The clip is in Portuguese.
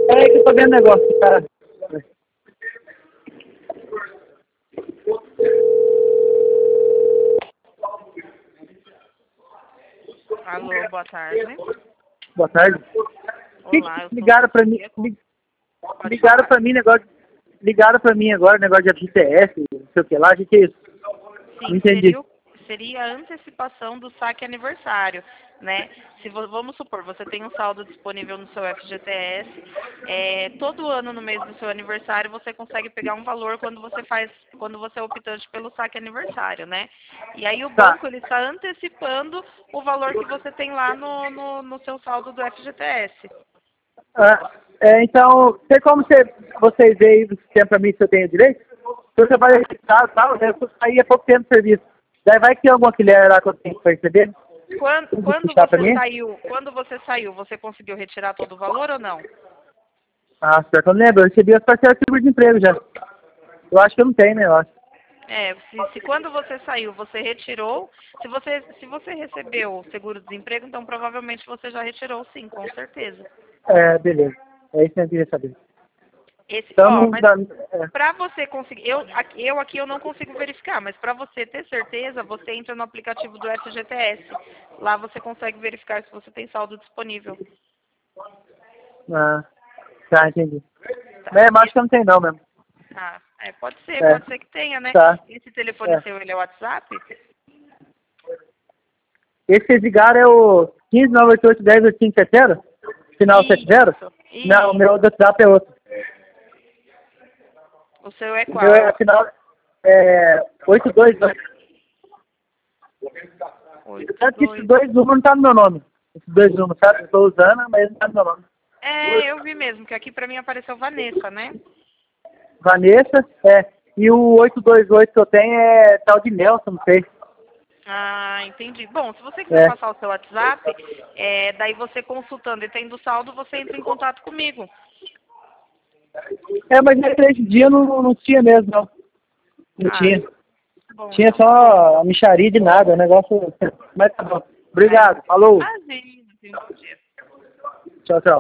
Peraí que eu tô vendo negócio, cara. Alô, boa tarde. Boa tarde. Olá, eu sou Ligaram pra mim, Sofia. Pode ligaram falar. pra mim negócio, ligaram pra mim agora negócio de FGTS, não sei o que lá, o que é isso? Não Sim, entendi. seria a antecipação do saque aniversário, né? Se vamos supor, você tem um saldo disponível no seu FGTS, todo ano no mês do seu aniversário você consegue pegar um valor quando você é optante pelo saque aniversário, né? E aí o Tá. banco ele está antecipando o valor que você tem lá no seu saldo do FGTS. Então, tem como vocês verem do sistema pra mim se eu tenho direito? Se você vai registrar e tal, né, eu saí há pouco tempo do serviço. Daí vai que tem algum auxiliar lá que eu tenho que receber? Quando você saiu, você conseguiu retirar todo o valor ou não? Ah, pior que eu não lembro, eu recebi as parcelas de seguro-desemprego já. Eu acho que eu não tenho, né, eu acho. Se quando você saiu, você retirou, se você recebeu o seguro-desemprego, então provavelmente você já retirou sim, com certeza. Beleza. É isso que eu queria saber. Então, Ó, não mas dá... para você conseguir, eu aqui eu não consigo verificar, mas para você ter certeza, você entra no aplicativo do FGTS. Lá você consegue verificar se você tem saldo disponível. Tá, entendi. Tá? Mas acho que eu não tenho não mesmo. Pode É, ser que tenha, né? tá. Esse telefone É. seu, ele é WhatsApp? Esse que vocês ligaram é o 15 988 10 8570? Final 70? Não, o Isso. meu WhatsApp é outro. O seu é O meu qual? é final 822. Sabe que esses 82. dois números não tá no meu nome. Esses dois números, sabe? Eu estou usando, mas não tá no meu nome. Eu vi mesmo, que aqui pra mim apareceu Vanessa, né? Vanessa, e o 828 que eu tenho é tal de Nelson, não sei. Ah, entendi. Bom, se você quiser É. passar o seu WhatsApp, daí você consultando e tendo saldo, você entra em contato comigo. Mas nesse dia não tinha mesmo, não. Não Ah, tinha. bom, Tinha então tá bom. só a mixaria de nada, o negócio. Mas tá bom. Aí, Obrigado. Falou. imagina, tem um bom dia. Tchau, tchau.